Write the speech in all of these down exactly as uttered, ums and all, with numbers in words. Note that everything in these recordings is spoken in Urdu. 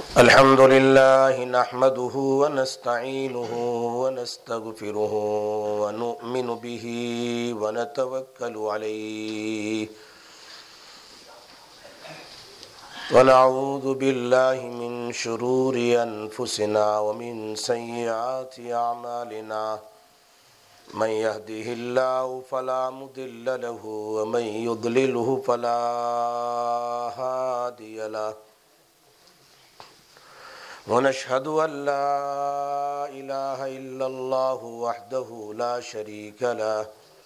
الحمد لله نحمده ونستعينه ونستغفره ونؤمن به ونتوكل عليه ونعوذ بالله من شرور أنفسنا ومن سيئات أعمالنا من يهده الله فلا مضل له ومن يضلله فلا هادي له ونشهد أن لا إله إلا الله وحده لا شريك له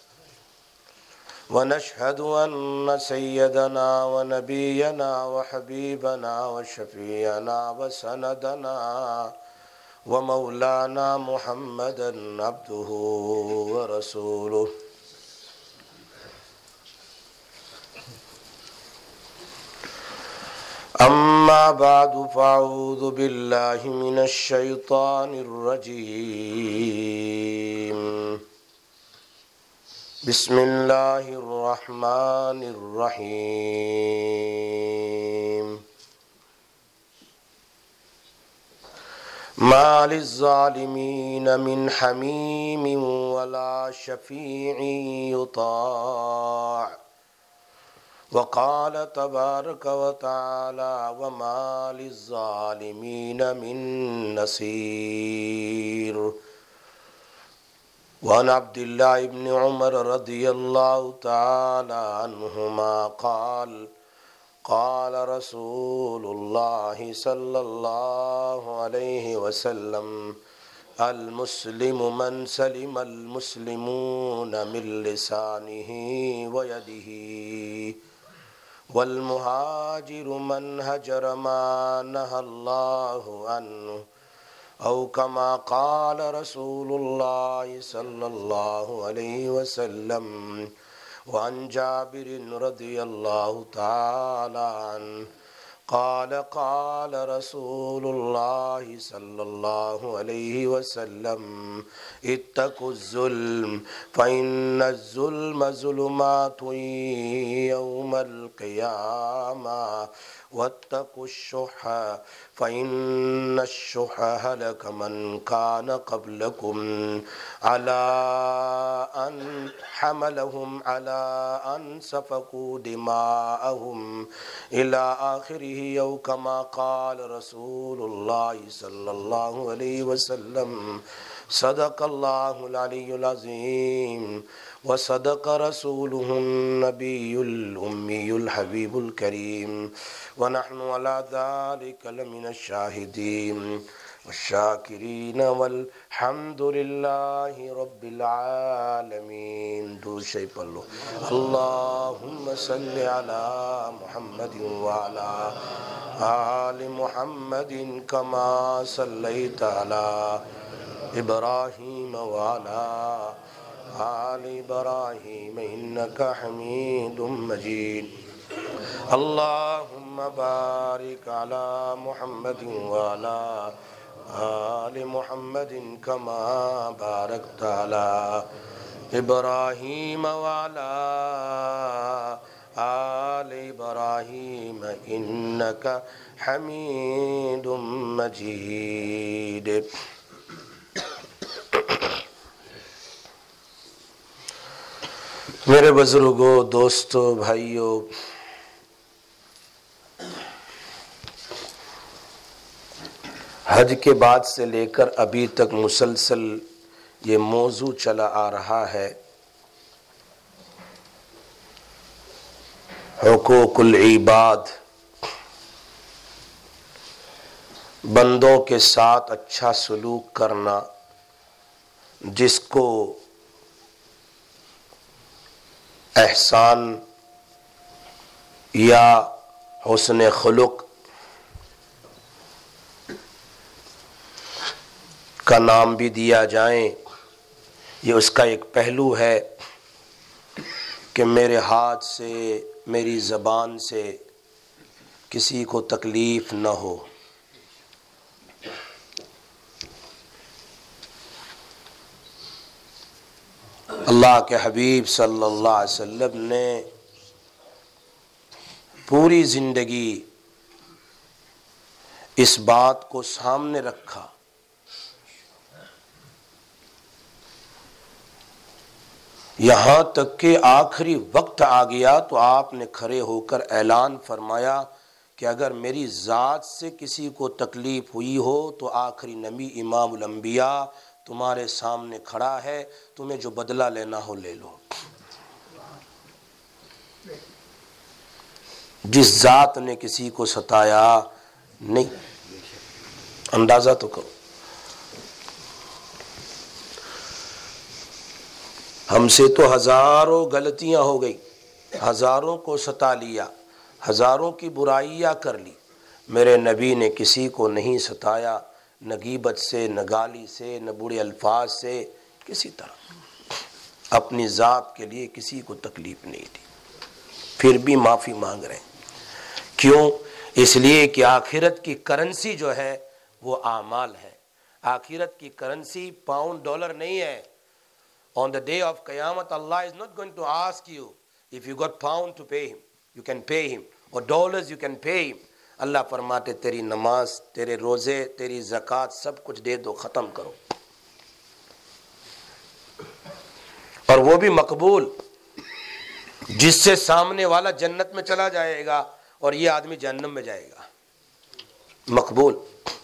ونشهد أن سيدنا ونبينا وحبيبنا وشفيعنا وسندنا ومولانا محمدا عبده ورسوله أما بعد فأعوذ بالله من الشيطان الرجيم بسم الله الرحمن الرحيم ما للظالمين من حميم ولا شفيع يطاع وقال تبارك وتعالى وما للظالمين من نصير وعن عبد الله بن عمر رضي الله تعالى عنهما قال قال رسول الله صلى الله عليه وسلم المسلم من سلم المسلمون من لسانه ويده والمهاجر من هجر ما نهى الله عنه أو كما قال رسول الله صلى الله عليه وسلم وعن جابر رضي الله تعالى عنه قال قال رسول الله صلى الله عليه وسلم اتقوا الظلم فإن الظلم ظلمات يوم القيامة واتقوا الشح فإن الشح هلك من كان قبلكم على أن حملهم على أن سفكوا دماءهم إلى آخره أو كما قال رسول الله صلى الله عليه وسلم صدق الله العلي العظيم وصدق رسوله النبي الأمي الحبيب الكريم ونحن على ذلك لمن الشاهدين والشاكرين والحمد لله رب العالمين. درود شریف پڑھ لو. اللهم صل على محمد وعلى آل محمد كما صليت على إبراهيم وعلى آل إبراهيم إنك حميد مجيد. اللهم بارك على محمد وعلى آل محمد كما باركت على إبراهيم وعلى آل إبراهيم إنك حميد مجيد. میرے بزرگوں، دوستوں، بھائیوں، حج کے بعد سے لے کر ابھی تک مسلسل یہ موضوع چلا آ رہا ہے، حقوق العباد، بندوں کے ساتھ اچھا سلوک کرنا، جس کو احسان یا حسن خلق کا نام بھی دیا جائیں، یہ اس کا ایک پہلو ہے کہ میرے ہاتھ سے، میری زبان سے کسی کو تکلیف نہ ہو. اللہ کے حبیب صلی اللہ علیہ وسلم نے پوری زندگی اس بات کو سامنے رکھا، یہاں تک کہ آخری وقت آ گیا تو آپ نے کھڑے ہو کر اعلان فرمایا کہ اگر میری ذات سے کسی کو تکلیف ہوئی ہو تو آخری نبی امام الانبیاء تمہارے سامنے کھڑا ہے، تمہیں جو بدلہ لینا ہو لے لو۔ جس ذات نے کسی کو ستایا نہیں، اندازہ تو کرو۔ ہم سے تو ہزاروں غلطیاں ہو گئی، ہزاروں کو ستا لیا، ہزاروں کی برائیاں کر لی، میرے نبی نے کسی کو نہیں ستایا، نہ غیبت سے، نہ گالی سے، نہ برے الفاظ سے، کسی طرح اپنی ذات کے لیے کسی کو تکلیف نہیں دی، پھر بھی معافی مانگ رہے ہیں۔ کیوں؟ اس لیے کہ آخرت کی کرنسی جو ہے وہ اعمال ہے۔ آخرت کی کرنسی پاؤنڈ ڈالر نہیں ہے۔ On the day of Qiyamah, Allah is not going to ask you if you got pound to pay him, you can pay him, or dollars you can pay him. اللہ فرماتے تیری نماز، تیرے روزے، تیری زکوٰۃ سب کچھ دے دو، ختم کرو، اور وہ بھی مقبول، جس سے سامنے والا جنت میں چلا جائے گا اور یہ آدمی جہنم میں جائے گا۔ مقبول۔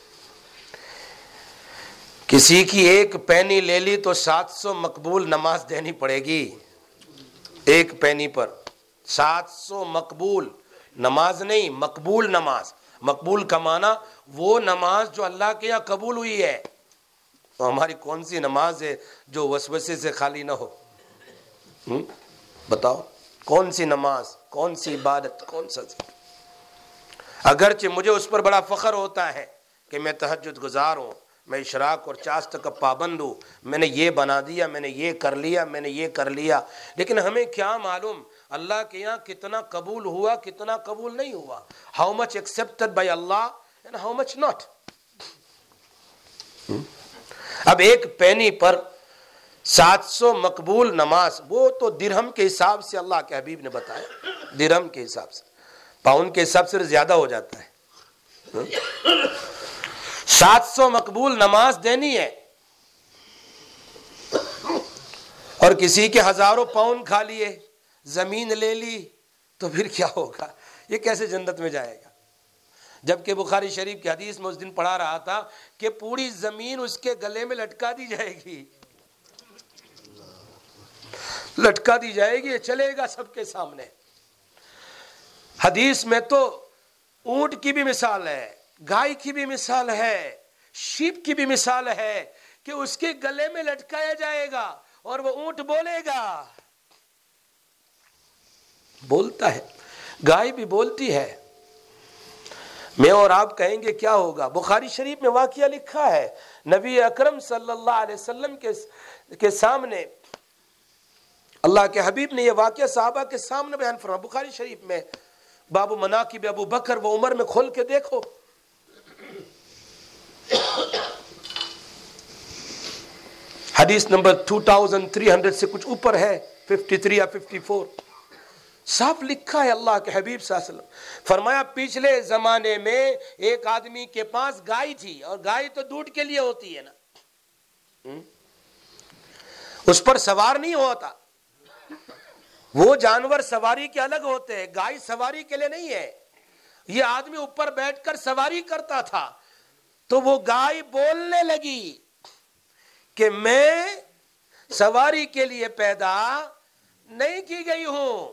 کسی کی ایک پینی لے لی تو سات سو مقبول نماز دینی پڑے گی، ایک پینی پر سات سو مقبول نماز، نہیں مقبول نماز۔ مقبول کا معنی وہ نماز جو اللہ کے یہاں قبول ہوئی ہے۔ تو ہماری کون سی نماز ہے جو وسوسے سے خالی نہ ہو؟ ہم؟ بتاؤ کون سی نماز، کون سی عبادت، کون سا ذکر؟ اگرچہ مجھے اس پر بڑا فخر ہوتا ہے کہ میں تہجد گزار ہوں، میں اشراق اور چاشت کا پابند ہوں، میں نے یہ بنا دیا، میں نے یہ کر لیا، میں نے یہ کر لیا، لیکن ہمیں کیا معلوم اللہ کے یہاں کتنا قبول ہوا، کتنا قبول نہیں ہوا۔ How much accepted by Allah and how much not۔ اب ایک پینی پر سات سو مقبول نماز، وہ تو درہم کے حساب سے اللہ کے حبیب نے بتایا، درہم کے حساب سے، پاؤنڈ کے حساب سے زیادہ ہو جاتا ہے۔ سات سو مقبول نماز دینی ہے، اور کسی کے ہزاروں پاؤنڈ کھا لیے، زمین لے لی، تو پھر کیا ہوگا؟ یہ کیسے جنت میں جائے گا؟ جبکہ بخاری شریف کی حدیث میں اس دن پڑھا رہا تھا کہ پوری زمین اس کے گلے میں لٹکا دی جائے گی، لٹکا دی جائے گی، چلے گا سب کے سامنے۔ حدیث میں تو اونٹ کی بھی مثال ہے، گائے کی بھی مثال ہے، شیپ کی بھی مثال ہے کہ اس کے گلے میں لٹکایا جائے گا اور وہ اونٹ بولے گا، بولتا ہے، گائے بھی بولتی ہے۔ میں اور آپ کہیں گے کیا ہوگا؟ بخاری شریف میں واقعہ لکھا ہے، نبی اکرم صلی اللہ علیہ وسلم کے کے سامنے اللہ کے حبیب نے یہ واقعہ صحابہ کے سامنے بیان فرمایا۔ بخاری شریف میں باب مناقب ابو بکر و عمر میں کھول کے دیکھو، حدیث نمبر دو ہزار تین سو سے کچھ اوپر ہے، تریپن یا چون، صاف لکھا ہے۔ اللہ کے حبیب صلی اللہ علیہ وسلم فرمایا پچھلے زمانے میں ایک آدمی کے پاس گائے تھی، اور گائے تو دودھ کے لیے ہوتی ہے نا، اس پر سوار نہیں ہوتا، وہ جانور سواری کے الگ ہوتے ہیں، گائے سواری کے لیے نہیں ہے۔ یہ آدمی اوپر بیٹھ کر سواری کرتا تھا، تو وہ گائے بولنے لگی کہ میں سواری کے لیے پیدا نہیں کی گئی ہوں،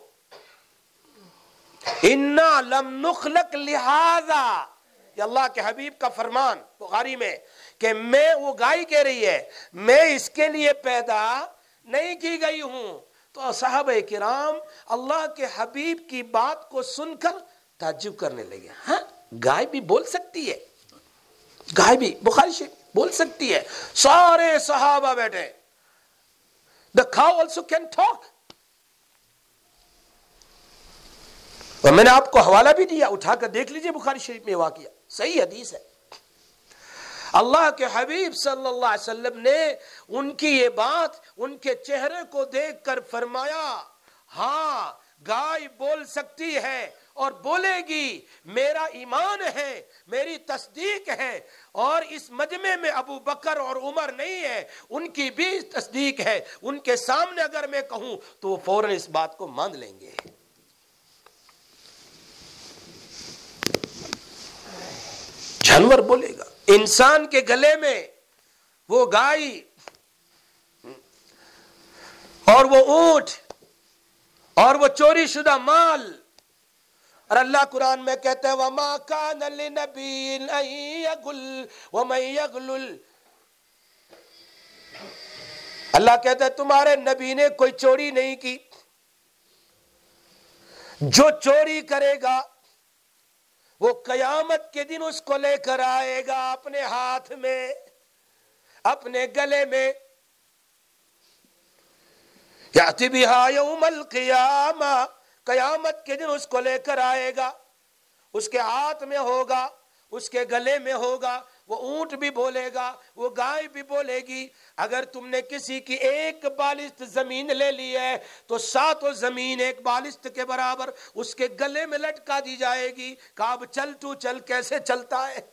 اِنَّا لَمْ نُخْلَقْ لِهَذَا، یہ اللہ کے حبیب کا فرمان بخاری میں، کہ میں، وہ گائے کہہ رہی ہے، میں اس کے لیے پیدا نہیں کی گئی ہوں۔ تو صحابہ کرام اللہ کے حبیب کی بات کو سن کر تعجب کرنے لگے، ہاں گائے بھی بول سکتی ہے، گائے بھی بخاری شریف بول سکتی ہے۔ سارے صحابہ بیٹھے، the cow also can talk۔ اور میں نے آپ کو حوالہ بھی دیا، اٹھا کر دیکھ لیجئے بخاری شریف میں واقعہ، صحیح حدیث ہے۔ اللہ کے حبیب صلی اللہ علیہ وسلم نے ان کی یہ بات ان کے چہرے کو دیکھ کر فرمایا، ہاں گائے بول سکتی ہے، اور بولے گی میرا ایمان ہے، میری تصدیق ہے، اور اس مجمع میں ابو بکر اور عمر نہیں ہے، ان کی بھی تصدیق ہے، ان کے سامنے اگر میں کہوں تو وہ فوراً اس بات کو مان لیں گے۔ جانور بولے گا، انسان کے گلے میں وہ گائے اور وہ اونٹ اور وہ چوری شدہ مال، اور اللہ قرآن میں کہتا ہے وَمَا كَانَ لِنَبِيٍّ أَن يَغُلَّ وَمَن يَغْلُلْ، اللہ کہتا ہے تمہارے نبی نے کوئی چوری نہیں کی، جو چوری کرے گا وہ قیامت کے دن اس کو لے کر آئے گا اپنے ہاتھ میں، اپنے گلے میں، یاتی بہا یوم القیامہ، قیامت کے دن اس کو لے کر آئے گا، اس کے ہاتھ میں ہوگا، اس کے گلے میں ہوگا، وہ اونٹ بھی بولے گا، وہ گائے بھی بولے گی۔ اگر تم نے کسی کی ایک بالشت زمین لے لی ہے تو ساتوں زمین ایک بالشت کے برابر اس کے گلے میں لٹکا دی جائے گی، کہ اب چل تو چل، کیسے چلتا ہے؟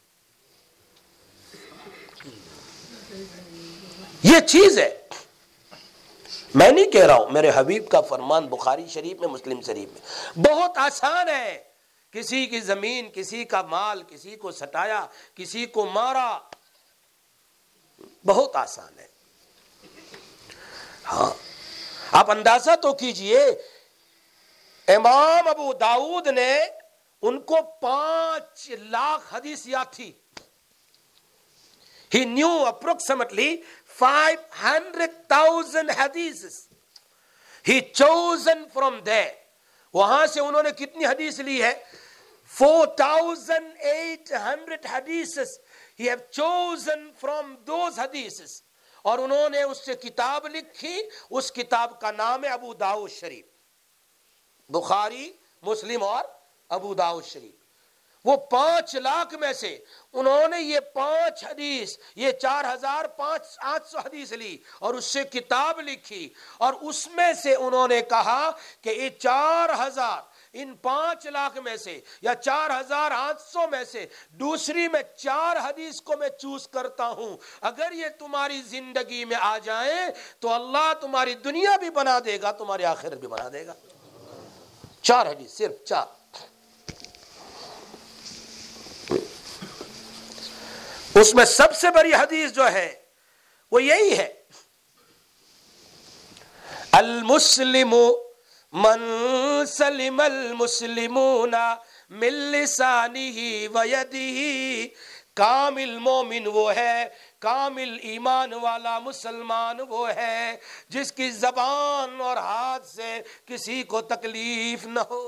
یہ چیز ہے، میں نہیں کہہ رہا ہوں، میرے حبیب کا فرمان بخاری شریف میں، مسلم شریف میں، بہت آسان ہے۔ کسی کی زمین، کسی کا مال، کسی کو سٹایا، کسی کو مارا، بہت آسان ہے۔ ہاں آپ اندازہ تو کیجئے، امام ابو داؤد نے ان کو پانچ لاکھ حدیث یاد تھی۔ He knew approximately five hundred thousand hadiths. He chosen from there. وہاں سے انہوں نے کتنی حدیث لی ہے؟ four thousand eight hundred hadiths. He have chosen from those hadiths. اور انہوں نے اس سے کتاب لکھی، اس کتاب کا نام ہے ابو داؤد شریف، بخاری، مسلم اور ابو داؤد شریف۔ وہ پانچ لاکھ میں سے انہوں نے یہ پانچ حدیث، یہ چار ہزار پانچ آٹھ سو حدیث لی اور اس سے کتاب لکھی، اور اس میں سے انہوں نے کہا کہ یہ چار ہزار، ان پانچ لاکھ میں سے یا چار ہزار آٹھ سو میں سے دوسری میں چار حدیث کو میں چوز کرتا ہوں، اگر یہ تمہاری زندگی میں آ جائیں تو اللہ تمہاری دنیا بھی بنا دے گا، تمہاری آخرت بھی بنا دے گا۔ چار حدیث، صرف چار۔ اس میں سب سے بڑی حدیث جو ہے وہ یہی ہے، المسلم من سلم المسلمون من لسانہ ویدہ، کامل مومن وہ ہے، کامل ایمان والا مسلمان وہ ہے جس کی زبان اور ہاتھ سے کسی کو تکلیف نہ ہو۔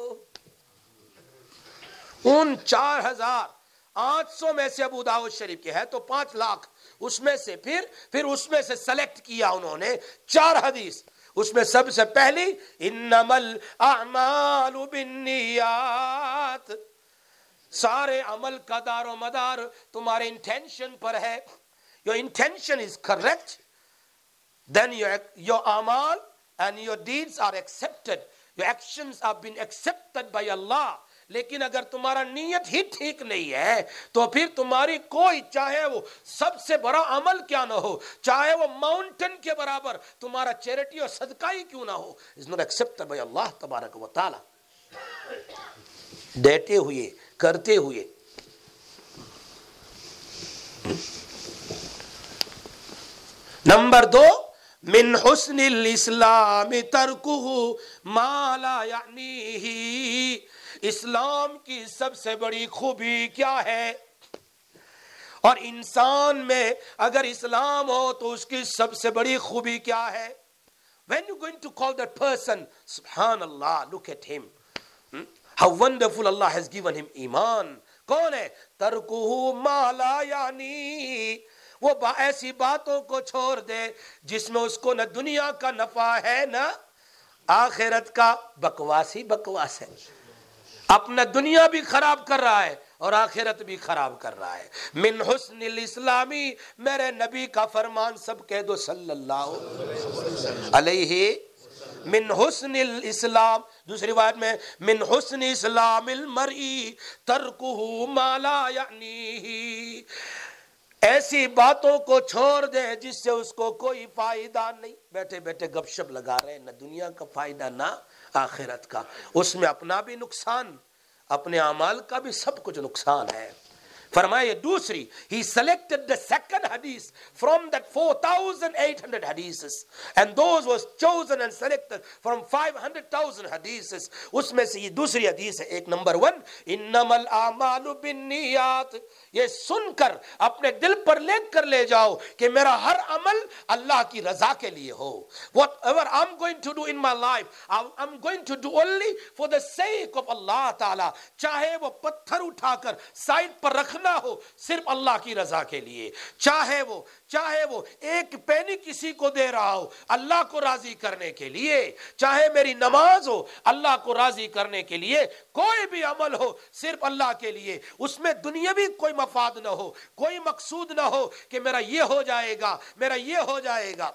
ان چار ہزار آٹھ سو میں سے ابو داؤد شریف کے ہے تو پانچ لاکھ، اس میں سے پھر پھر اس میں سے سلیکٹ کیا انہوں نے چار حدیث۔ اس میں سب سے پہلی انما الاعمال بالنیات، سارے عمل کا دار و مدار تمہارے انٹینشن پر ہے۔ Your intention is correct, then your your amal and your deeds are accepted. Your actions have been accepted by Allah. لیکن اگر تمہارا نیت ہی ٹھیک نہیں ہے تو پھر تمہاری کوئی، چاہے وہ سب سے بڑا عمل کیا نہ ہو، چاہے وہ ماؤنٹن کے برابر تمہارا چیریٹی اور صدقہ ہی کیوں نہ ہو، is not accepted by Allah تبارک و تعالی۔ دیتے ہوئے، کرتے ہوئے۔ نمبر دو، من حسن الاسلام ترکہ ما لا یعنیہ، اسلام کی سب سے بڑی خوبی کیا ہے؟ اور انسان میں اگر اسلام ہو تو اس کی سب سے بڑی خوبی کیا ہے؟ When you going to call that person, Subhanallah, look at him. Hmm? How wonderful Allah has given him ایمان۔ کون ہے؟ ترکہ ما لا یعنی، وہ ایسی باتوں کو چھوڑ دے جس میں اس کو نہ دنیا کا نفع ہے نہ آخرت کا، بکواس ہی بکواس ہے، اپنا دنیا بھی خراب کر رہا ہے اور آخرت بھی خراب کر رہا ہے۔ من حسن الاسلامی، میرے نبی کا فرمان سب کہہ دو صلی اللہ علیہ من حسن الاسلام، دوسری روایت میں من حسن اسلام المرئی ترکہ ما لا یعنیہ، ایسی باتوں کو چھوڑ دے جس سے اس کو کوئی فائدہ نہیں. بیٹھے بیٹھے گپ شپ لگا رہے ہیں، نہ دنیا کا فائدہ نہ آخرت کا، اس میں اپنا بھی نقصان، اپنے اعمال کا بھی سب کچھ نقصان ہے. فرمائے دوسری، he selected the second hadith from that four thousand eight hundred hadiths and those was chosen and selected from five hundred thousand hadiths. اس میں سے یہ دوسری حدیث ہے، ایک نمبر ون، انما الاعمال بالنیات. یہ سن کر اپنے دل پر لکھ کر لے جاؤ کہ میرا ہر عمل اللہ کی رضا کے لیے ہو. whatever I'm going to do in my life I'm going to do only for the sake of Allah تعالی. چاہے وہ پتھر اٹھا کر سائڈ پر رکھنا ہو صرف اللہ کی رضا کے لیے، چاہے وہ چاہے وہ ایک پینی کسی کو دے رہا ہو اللہ کو راضی کرنے کے لیے، چاہے میری نماز ہو اللہ کو راضی کرنے کے لیے، کوئی بھی عمل ہو صرف اللہ کے لیے، اس میں دنیاوی کوئی مفاد نہ ہو، کوئی مقصود نہ ہو کہ میرا یہ ہو جائے گا میرا یہ ہو جائے گا.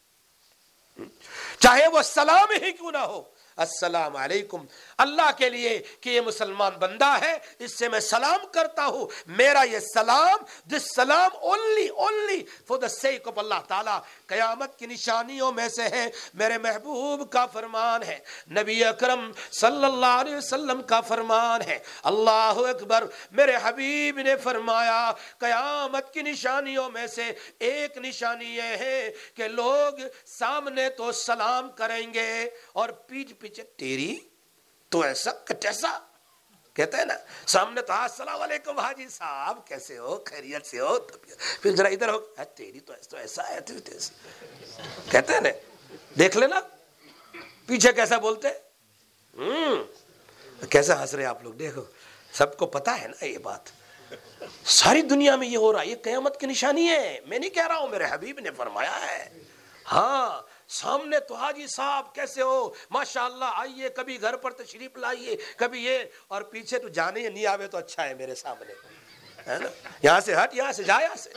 چاہے وہ سلام ہی کیوں نہ ہو، السلام علیکم، اللہ کے لیے کہ یہ مسلمان بندہ ہے اس سے میں سلام کرتا ہوں، میرا یہ سلام دس سلام only only for the sake of اللہ تعالیٰ. قیامت کی نشانیوں میں سے ہے، میرے محبوب کا فرمان ہے، نبی اکرم صلی اللہ علیہ وسلم کا فرمان ہے، اللہ اکبر، میرے حبیب نے فرمایا قیامت کی نشانیوں میں سے ایک نشانی یہ ہے کہ لوگ سامنے تو سلام کریں گے اور پیچھے پیچھے تیری تو ایسا کٹیسا، کہتے ہیں نا، سامنے تو السلام علیکم حاجی صاحب کیسے ہو، خیریت سے ہو، پھر ذرا ادھر ہو تیری تو ایسا ہے، کہتے ہیں نا، دیکھ لینا پیچھے کیسا بولتے ہم کیسا ہنس رہے آپ لوگ، دیکھو سب کو پتا ہے نا یہ بات، ساری دنیا میں یہ ہو رہا ہے، یہ قیامت کی نشانی ہے، میں نہیں کہہ رہا ہوں، میرے حبیب نے فرمایا ہے. ہاں سامنے تو حاجی صاحب کیسے ہو، ماشاءاللہ آئیے، کبھی گھر پر تشریف لائیے، کبھی یہ، اور پیچھے تو جانے نہیں آوے تو اچھا ہے میرے سامنے، ہے نا، یہاں سے ہٹ، یہاں سے جا، یہاں سے.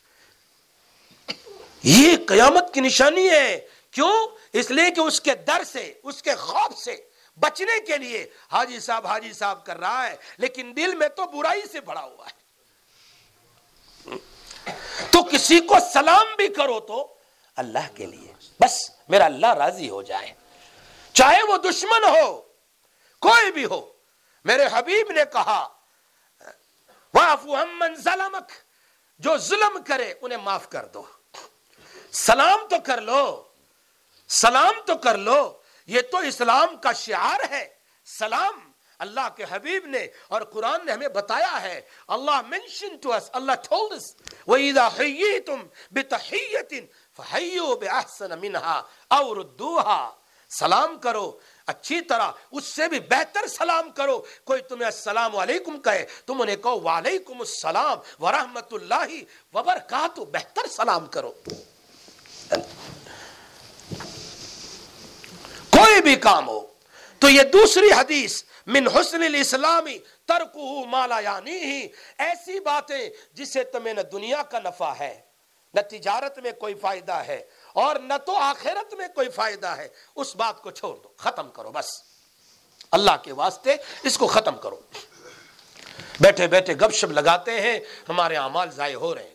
یہ قیامت کی نشانی ہے. کیوں؟ اس لیے کہ اس کے ڈر سے، اس کے خوف سے بچنے کے لیے حاجی صاحب حاجی صاحب کر رہا ہے، لیکن دل میں تو برائی سے بھرا ہوا ہے. تو کسی کو سلام بھی کرو تو اللہ کے لیے، بس میرا اللہ راضی ہو جائے، چاہے وہ دشمن ہو کوئی بھی ہو. میرے حبیب نے کہا وَاعْفُ عَمَّنْ ظَلَمَكَ، جو ظلم کرے انہیں معاف کر دو. سلام تو کر لو، سلام تو کر لو، یہ تو اسلام کا شعار ہے. سلام اللہ کے حبیب نے اور قرآن نے ہمیں بتایا ہے. اللہ mentioned to us, Allah told us وَإِذَا حَيِّيتُمْ بِتَحِيَّةٍ فَحَيُّوا بِأَحْسَنَ مِنْهَا أَوْ رُدُّوهَا. سلام کرو اچھی طرح، اس سے بھی بہتر سلام کرو. کوئی تمہیں السلام علیکم کہے تم انہیں کہو وعلیکم السلام ورحمت اللہ وبرکاتہ، بہتر سلام کرو. کوئی بھی کام ہو. تو یہ دوسری حدیث من حسن الاسلامی ترکہ ما لا یعنیہ، ایسی باتیں جس سے تمہیں نہ دنیا کا نفع ہے، نہ تجارت میں کوئی فائدہ ہے، اور نہ تو آخرت میں کوئی فائدہ ہے، اس بات کو چھوڑ دو، ختم کرو، بس اللہ کے واسطے اس کو ختم کرو. بیٹھے بیٹھے گپ شپ لگاتے ہیں، ہمارے اعمال ضائع ہو رہے ہیں.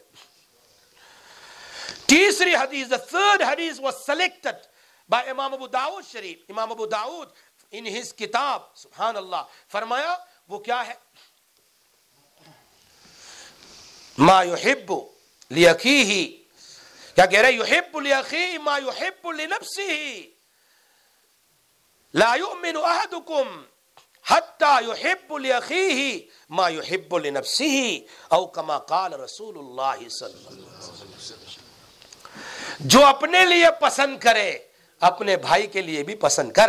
تیسری حدیث، the third hadith was selected by امام ابو داؤد شریف. امام ابو داؤد in his کتاب، سبحان اللہ، فرمایا وہ کیا ہے، ما يحب لأخیہ، کیا کہہ رہے، يحب لأخیہ ما يحب لنفسہ، لا يؤمن احدکم حتى يحب لأخیہ ما يحب لنفسہ او کما قال رسول اللہ صلی اللہ علیہ وسلم. جو اپنے لیے پسند کرے اپنے بھائی کے لیے بھی پسند کر.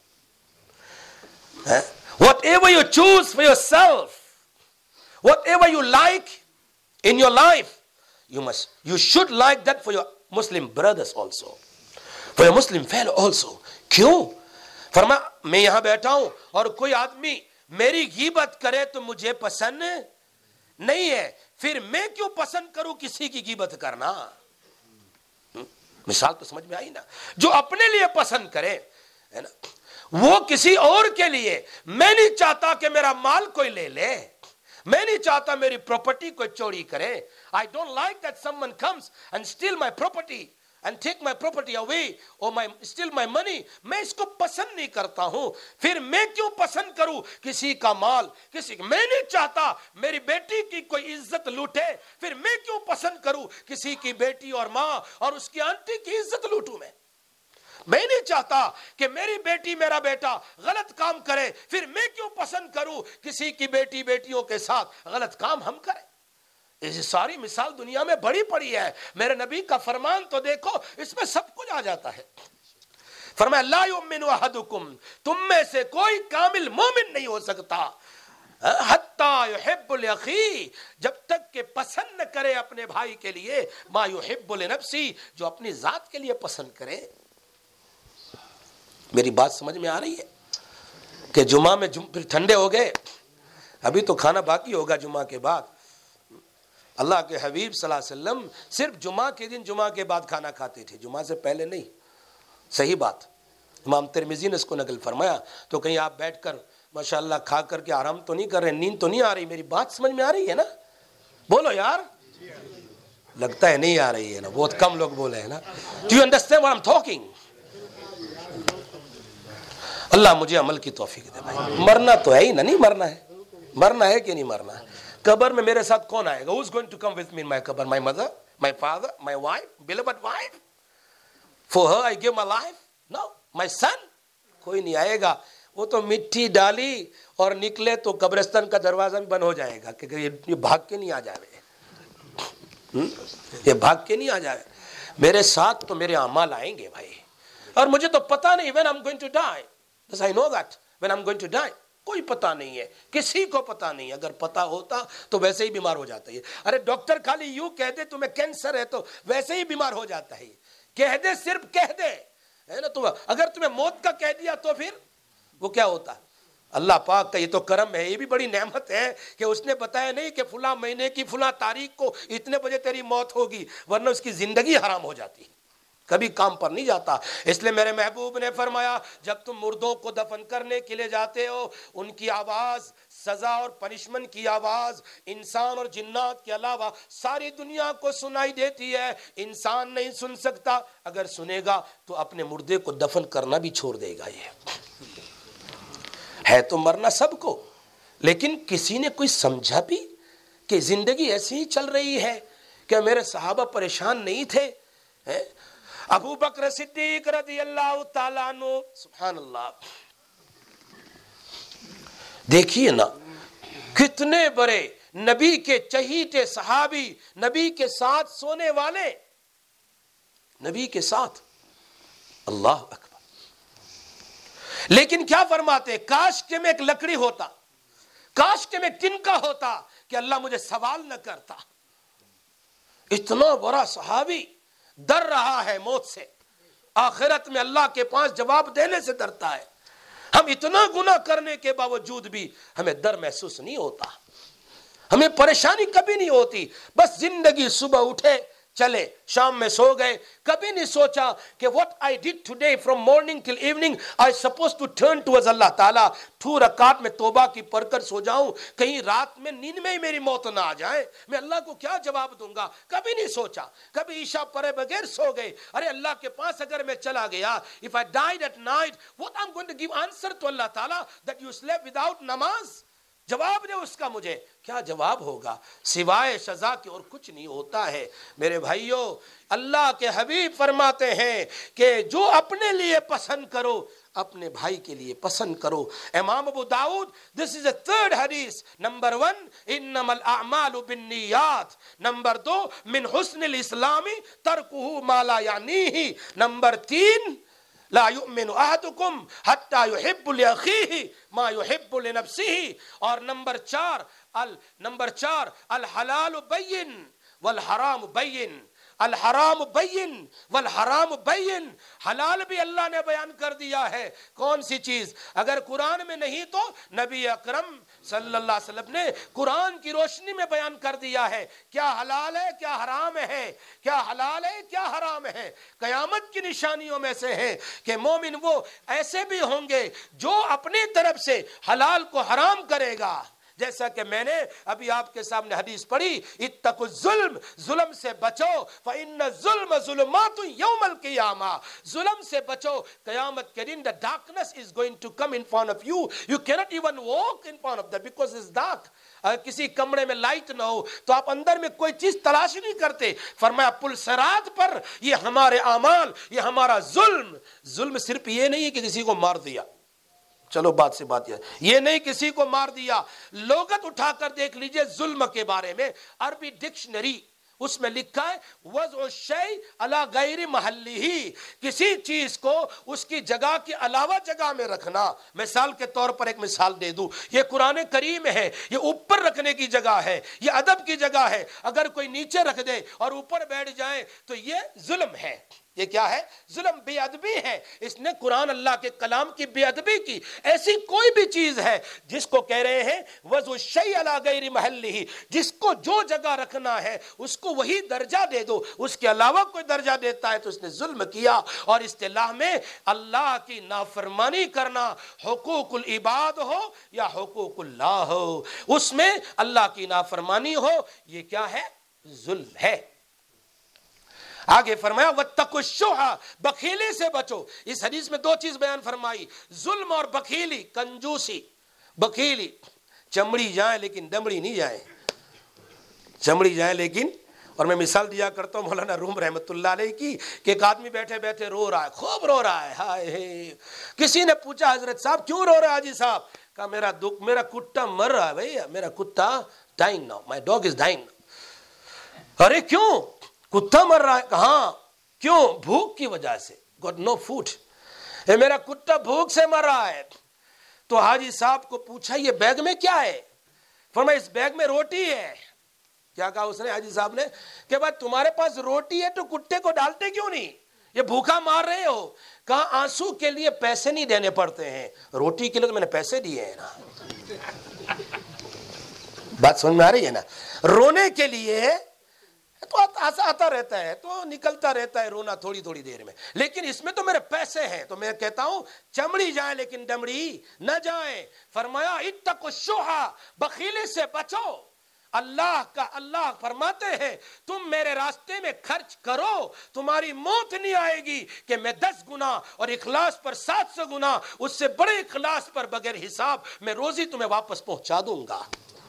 Whatever you choose for yourself, whatever you like in your life, you must, you should like that for your Muslim brothers also, for your Muslim fellow also. کیوں؟ فرما میں یہاں بیٹھا ہوں اور کوئی آدمی میری غیبت کرے تو مجھے پسند نہیں ہے، پھر میں کیوں پسند کروں کسی کی غیبت کرنا؟ مثال تو سمجھ میں آئی نا. جو اپنے لیے پسند کرے ہے نا. وہ کسی اور کے لیے. میں نہیں چاہتا کہ میرا مال کوئی لے لے, میں نہیں چاہتا میری پراپرٹی کوئی چوری کرے. I don't like that someone comes and steal my property and take my property away or my steal my money. میں اس کو پسند نہیں کرتا ہوں. پھر میں کیوں پسند کروں کسی کا مال, کسی میں نہیں چاہتا میری بیٹی کی کوئی عزت لوٹے, پھر میں کیوں پسند کروں کسی کی بیٹی اور ماں اور اس کی آنٹی کی عزت لوٹوں میں. میں نہیں چاہتا کہ میری بیٹی میرا بیٹا غلط کام کرے, پھر میں کیوں پسند کروں کسی کی بیٹی بیٹیوں کے ساتھ غلط کام ہم کریں. یہ ساری مثال دنیا میں بڑی پڑی ہے. میرے نبی کا فرمان تو دیکھو, اس میں سب کچھ آ جاتا ہے. فرمایا لا یؤمن احدکم, تم میں سے کوئی کامل مومن نہیں ہو سکتا حتی یحب لاخیہ, جب تک کہ پسند نہ کرے اپنے بھائی کے لیے ما یحب لنفسہ, جو اپنی ذات کے لیے پسند کرے. میری بات سمجھ میں آ رہی ہے کہ جمعہ میں جم... پھر ٹھنڈے ہو گئے, ابھی تو کھانا باقی ہوگا جمعہ کے بعد. اللہ کے حبیب صلی اللہ علیہ وسلم صرف جمعہ کے دن جمعہ کے بعد کھانا کھاتے تھے, جمعہ سے پہلے نہیں. صحیح بات, امام ترمذی نے اس کو نقل فرمایا. تو کہیں آپ بیٹھ کر ماشاءاللہ کھا کر کے آرام تو نہیں کر رہے, نیند تو نہیں آ رہی؟ میری بات سمجھ میں آ رہی ہے نا؟ بولو یار. لگتا ہے نہیں آ رہی ہے نا, بہت کم لوگ بولے ہیں نا. Do you understand what I'm talking? اللہ مجھے عمل کی توفیق دے بھائی. مرنا تو ہے ہی نا, نہیں مرنا ہے, مرنا ہے کہ نہیں مرنا ہے. قبر میں میرے ساتھ کون آئے گا؟ Who's going to come with me in my قبر? My mother, my father, my wife, beloved wife. For her I give my life. No, my son. کوئی نہیں آئے گا. وہ تو مٹی ڈالی اور نکلے تو قبرستان کا دروازہ بھی بند ہو جائے گا کہ یہ بھاگ کے نہیں آ جائے, یہ بھاگ کے نہیں آ جائے. میرے ساتھ تو میرے اعمال آئیں گے بھائی, اور مجھے تو پتہ نہیں when I'm going to die. Yes, I know that when I'm going to die. کوئی پتہ نہیں ہے, کسی کو پتہ نہیں. اگر پتہ ہوتا تو ویسے ہی بیمار ہو جاتا ہے. ارے ڈاکٹر خالی یوں کہہ دے تمہیں کینسر ہے تو ویسے ہی بیمار ہو جاتا ہے. کہہ دے, صرف کہہ دے, ہے نا. تو اگر تمہیں موت کا کہہ دیا تو پھر وہ کیا ہوتا؟ اللہ پاک کا یہ تو کرم ہے, یہ بھی بڑی نعمت ہے کہ اس نے بتایا نہیں کہ فلاں مہینے کی فلاں تاریخ کو اتنے بجے تیری موت ہوگی, ورنہ اس کی زندگی حرام ہو جاتی, کبھی کام پر نہیں جاتا. اس لیے میرے محبوب نے فرمایا جب تم مردوں کو دفن کرنے کے لیے جاتے ہو, ان کی آواز, سزا اور پنشمنٹ کی آواز انسان اور جنات کے علاوہ ساری دنیا کو سنائی دیتی ہے. انسان نہیں سن سکتا, اگر سنے گا تو اپنے مردے کو دفن کرنا بھی چھوڑ دے گا. یہ ہے تو مرنا سب کو, لیکن کسی نے کوئی سمجھا بھی کہ زندگی ایسی ہی چل رہی ہے؟ کہ میرے صحابہ پریشان نہیں تھے؟ ابو بکر صدیق رضی اللہ تعالیٰ عنہ, سبحان اللہ, دیکھیے نا کتنے بڑے نبی کے چہیتے صحابی, نبی کے ساتھ سونے والے, نبی کے ساتھ. اللہ اکبر. لیکن کیا فرماتے, کاش کہ میں ایک لکڑی ہوتا, کاش کہ میں تنکا ہوتا کہ اللہ مجھے سوال نہ کرتا. اتنا بڑا صحابی ڈر رہا ہے موت سے, آخرت میں اللہ کے پاس جواب دینے سے ڈرتا ہے. ہم اتنا گناہ کرنے کے باوجود بھی ہمیں ڈر محسوس نہیں ہوتا, ہمیں پریشانی کبھی نہیں ہوتی. بس زندگی صبح اٹھے چلے, شام میں سو گئے, کبھی نہیں سوچا کہ what I did today from morning till evening I supposed to turn towards اللہ تعالیٰ. ٹھو رکعت میں توبہ کی پڑھ کر سو جاؤں, کہیں رات میں نیند میں ہی میری موت نہ آ جائے, میں اللہ کو کیا جواب دوں گا؟ کبھی نہیں سوچا. کبھی عشاء پڑھے بغیر سو گئے, ارے اللہ کے پاس اگر میں چلا گیا, if I died at night what I'm going to give answer to اللہ تعالیٰ that you slept without نماز. جواب دے اس کا, مجھے کیا جواب ہوگا؟ سوائے سزا کے اور کچھ نہیں ہوتا ہے. میرے بھائیوں, اللہ کے حبیب فرماتے ہیں کہ جو اپنے لیے پسند کرو اپنے بھائی کے لیے پسند کرو. امام Abu Dawood, this is the third حدیث. نمبر ون, انما الاعمال بالنیات. نمبر دو, من حسن الاسلام ترکہ ما لا یعنیہ. نمبر تین, لا یؤمن احدکم حتی یحب لاخیہ ما یحب لنفسہ. اور نمبر چار ال نمبر چار الحلال بین والحرام بین. الحرام بین والحرام بین، حلال بھی اللہ نے بیان کر دیا ہے۔ کون سی چیز؟ اگر قرآن میں نہیں تو نبی اکرم صلی اللہ علیہ وسلم نے قرآن کی روشنی میں بیان کر دیا ہے کیا حلال ہے کیا حرام ہے، کیا حلال ہے کیا حرام ہے۔ قیامت کی نشانیوں میں سے ہے کہ مومن وہ ایسے بھی ہوں گے جو اپنی طرف سے حلال کو حرام کرے گا، جیسا کہ میں نے ابھی آپ کے سامنے حدیث پڑھی، اتقوا الظلم، ظلم سے بچو، فإن الظلم ظلمات یوم القیامہ، ظلم سے بچو، قیامت کے دن the darkness is going to come in front of you, you cannot even walk in front of that because it's dark۔ اگر کسی کمرے میں لائٹ نہ ہو تو آپ اندر میں کوئی چیز تلاش نہیں کرتے۔ فرمایا پل صراط پر یہ ہمارے اعمال، یہ ہمارا ظلم، ظلم صرف یہ نہیں ہے کہ کسی کو مار دیا، چلو بات سے بات یہ نہیں کسی کو مار دیا، لغت اٹھا کر دیکھ لیجئے ظلم کے بارے میں، عربی ڈکشنری اس میں لکھا ہے وضع الشیء علی غیر محلہ، کسی چیز کو اس کی جگہ کے علاوہ جگہ میں رکھنا۔ مثال کے طور پر ایک مثال دے دوں، یہ قرآن کریم ہے، یہ اوپر رکھنے کی جگہ ہے، یہ ادب کی جگہ ہے، اگر کوئی نیچے رکھ دے اور اوپر بیٹھ جائے تو یہ ظلم ہے۔ یہ کیا ہے؟ ظلم، بے ادبی ہے۔ اس نے قرآن اللہ کے کلام کی بے ادبی کی۔ ایسی کوئی بھی چیز ہے جس کو کہہ رہے ہیں وضع الشیء علی غیر محلہ، جس کو جو جگہ رکھنا ہے اس کو وہی درجہ دے دو، اس کے علاوہ کوئی درجہ دیتا ہے تو اس نے ظلم کیا۔ اور اصطلاح میں اللہ کی نافرمانی کرنا، حقوق العباد ہو یا حقوق اللہ ہو، اس میں اللہ کی نافرمانی ہو، یہ کیا ہے؟ ظلم ہے۔ آگے فرمایا واتقوا الشح، بخیلی سے بچو۔ اس حدیث میں دو چیز بیان فرمائی، ظلم اور بخیلی، کنجوسی، بخیلی، چمڑی جائے لیکن دمڑی نہیں جائے، چمڑی جائے لیکن، اور میں مثال دیا کرتا ہوں مولانا روم رحمت اللہ علیہ کی کہ ایک آدمی بیٹھے بیٹھے رو رہا ہے، خوب رو رہا ہے، ہائے، کسی نے پوچھا حضرت صاحب کیوں رو رہا ہے حاجی صاحب؟ کہا میرا دکھ، میرا کتا مر رہا ہے بھیا، میرا کتا dying now, my dog is dying now. ارے کیوں؟ کتا مر رہا ہے؟ کہاں؟ کیوں؟ بھوک کی وجہ سے، گاٹ نو فوڈ، میرا کتا بھوک سے مر رہا ہے۔ تو حاجی صاحب کو پوچھا یہ بیگ میں کیا ہے؟ فرمایا اس بیگ میں روٹی ہے۔ کیا کہا اس نے حاجی صاحب نے کہ بھائی تمہارے پاس روٹی ہے تو کتے کو ڈالتے کیوں نہیں؟ یہ بھوکا مار رہے ہو۔ کہا آنسو کے لیے پیسے نہیں دینے پڑتے ہیں، روٹی کے لیے تو میں نے پیسے دیے ہیں نا۔ بات سمجھ میں آ رہی ہے نا؟ رونے کے لیے تو آتا رہتا ہے، تو نکلتا رہتا ہے رونا تھوڑی تھوڑی دیر میں، لیکن اس میں تو میرے پیسے ہیں، تو میں کہتا ہوں چمڑی جائے لیکن دمڑی نہ جائے۔ فرمایا اتقوا الشح، بخیلی سے بچو۔ اللہ کا اللہ فرماتے ہیں تم میرے راستے میں خرچ کرو، تمہاری موت نہیں آئے گی کہ میں دس گنا اور اخلاص پر سات سو گنا، اس سے بڑے اخلاص پر بغیر حساب میں روزی تمہیں واپس پہنچا دوں گا۔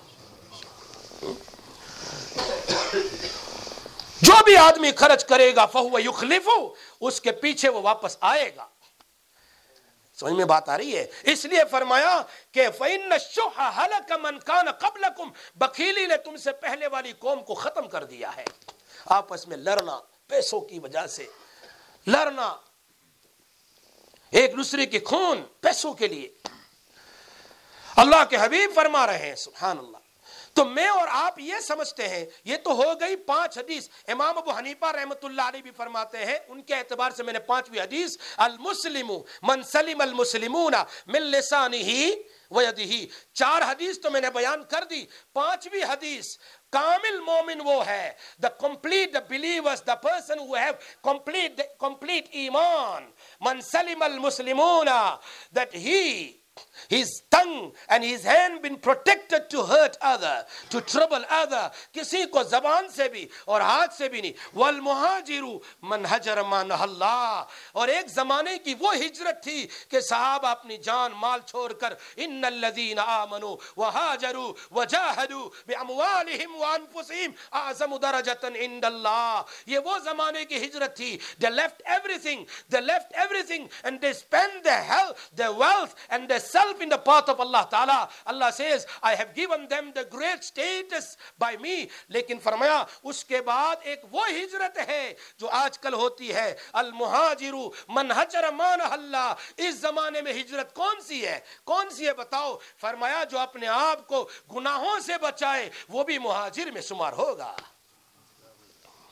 جو بھی آدمی خرچ کرے گا فہو یخلفہ، اس کے پیچھے وہ واپس آئے گا۔ سمجھ میں بات آ رہی ہے؟ اس لیے فرمایا کہ فَإِنَّ الشُّحَّ هَلَكَ مَنْ كَانَ قَبْلَكُمْ، بخیلی نے تم سے پہلے والی قوم کو ختم کر دیا ہے۔ آپس میں لڑنا، پیسوں کی وجہ سے لڑنا، ایک دوسرے کے خون پیسوں کے لیے۔ اللہ کے حبیب فرما رہے ہیں سبحان اللہ۔ تو میں اور آپ یہ سمجھتے ہیں، یہ تو ہو گئی پانچ حدیث۔ امام ابو حنیفہ رحمۃ اللہ علیہ بھی فرماتے ہیں، ان کے اعتبار سے میں نے پانچویں حدیث المسلم من سلم المسلمون من لسانہ ویدہ، چار حدیث تو میں نے بیان کر دی۔ پانچویں حدیث کامل مومن وہ ہے، the complete the believers, the person who have complete complete ایمان، من سلم المسلمون، that he his tongue and his hand been protected to hurt other, to trouble other، کسی کو زبان سے بھی اور ہاتھ سے بھی نہیں۔ والمہاجر من ہجر ما نہی اللہ، اور ایک زمانے کی وہ ہجرت تھی کہ صحابہ اپنی جان مال چھوڑ کر ان الذین آمنوا وہاجروا وجاہدوا باموالہم وانفسہم اعظم درجۃ عند اللہ، یہ وہ زمانے کی ہجرت تھی۔ they left everything they left everything and they spent their health, their wealth and their self in the path of Allah Ta'ala. Allah says I have given them the great status by me. لیکن فرمایا اس کے بعد ایک وہ ہجرت ہے جو آج کل ہوتی ہے، المہاجر من ہجر ما نہی اللہ۔ اس زمانے میں ہجرت کون سی ہے؟ کون سی ہے بتاؤ؟ فرمایا جو اپنے آپ کو گناہوں سے بچائے وہ بھی مہاجر میں شمار ہوگا۔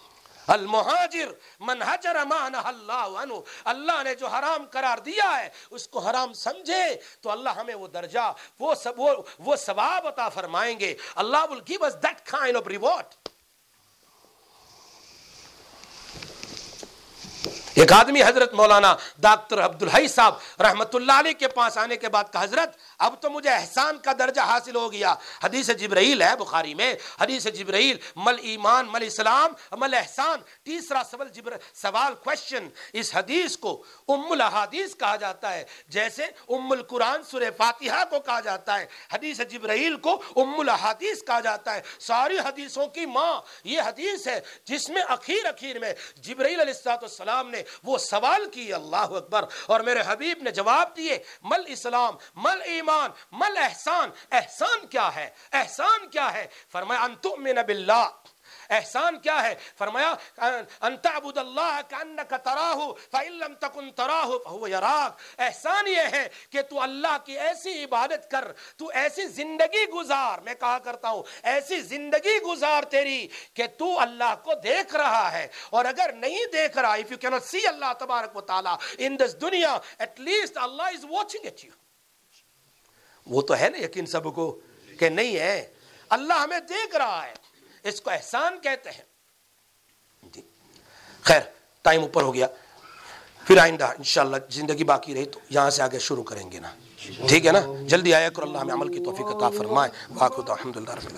المہاجر من حجر ما نہى اللہ عنہ، اللہ نے جو حرام قرار دیا ہے اس کو حرام سمجھے تو اللہ ہمیں وہ درجہ، وہ سب وہ, وہ ثواب عطا فرمائیں گے. اللہ will give us that kind of reward. ایک آدمی حضرت مولانا ڈاکٹر عبدالحی صاحب رحمت اللہ علیہ کے پاس آنے کے بعد کہا حضرت اب تو مجھے احسان کا درجہ حاصل ہو گیا. حدیث جبرائیل ہے بخاری میں، حدیث جبرائیل مل ایمان مل اسلام مل احسان. تیسرا سوال جبر سوال کوشچن اس حدیث کو ام الاحادیث کہا جاتا ہے، جیسے ام القرآن سورہ فاتحہ کو کہا جاتا ہے، حدیث جبرائیل کو ام الاحادیث کہا جاتا ہے، ساری حدیثوں کی ماں. یہ حدیث ہے جس میں اخیر اخیر میں جبرائیل علیہ الصلوۃ والسلام نے وہ سوال کی، اللہ اکبر، اور میرے حبیب نے جواب دیے مل اسلام مل ایمان مل احسان. احسان کیا ہے؟ احسان کیا ہے؟ فرمایا ان تؤمن باللہ. احسان کیا ہے؟ فرمایا ان تعبد اللہ کانک تراہ فإن لم تکن تراہ فہو یراک. احسان یہ ہے کہ تو اللہ کی ایسی عبادت کر، تو ایسی زندگی گزار، میں کہا کرتا ہوں ایسی زندگی گزار تیری کہ تو اللہ کو دیکھ رہا ہے، اور اگر نہیں دیکھ رہا، if you cannot see اللہ تبارک و تعالی in this دنیا، at least Allah is watching at you. وہ تو ہے نا یقین سب کو کہ نہیں ہے، اللہ ہمیں دیکھ رہا ہے، اس کو احسان کہتے ہیں. جی خیر ٹائم اوپر ہو گیا، پھر آئندہ انشاءاللہ زندگی باقی رہی تو یہاں سے آگے شروع کریں گے نا، ٹھیک ہے نا. جلدی آیا کرو، اللہ ہمیں عمل کی توفیق عطا فرمائے. واقعہ الحمدللہ رب العالمین.